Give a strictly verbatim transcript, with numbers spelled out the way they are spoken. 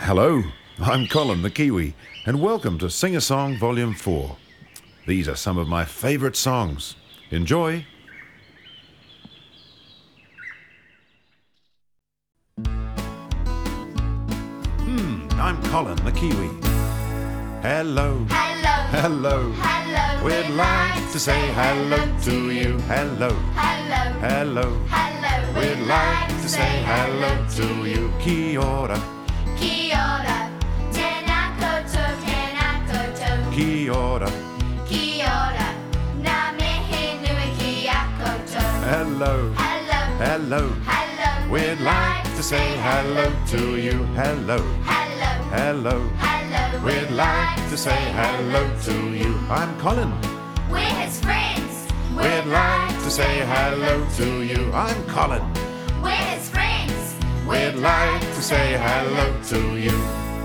Hello, I'm Colin the Kiwi, and welcome to Sing a Song Volume four. These are some of my favourite songs. Enjoy! Hmm, I'm Colin the Kiwi. Hello, Hello, hello, hello. we'd like to say hello to you. Hello, Hello, hello, hello. we'd like to say hello to you. Kia ora, Kia ora, tēnā koutou, tēnā koutou. kia ora, Kia ora, ngā mihi nui ki a koutou. hello, Hello, hello, hello. we'd like to say hello to you. Hello, Hello, hello, hello. we'd like to say hello to you. I'm Colin. We're his friends. We'd like to say hello to you. I'm Colin. We're his friends. We'd like to say hello to you.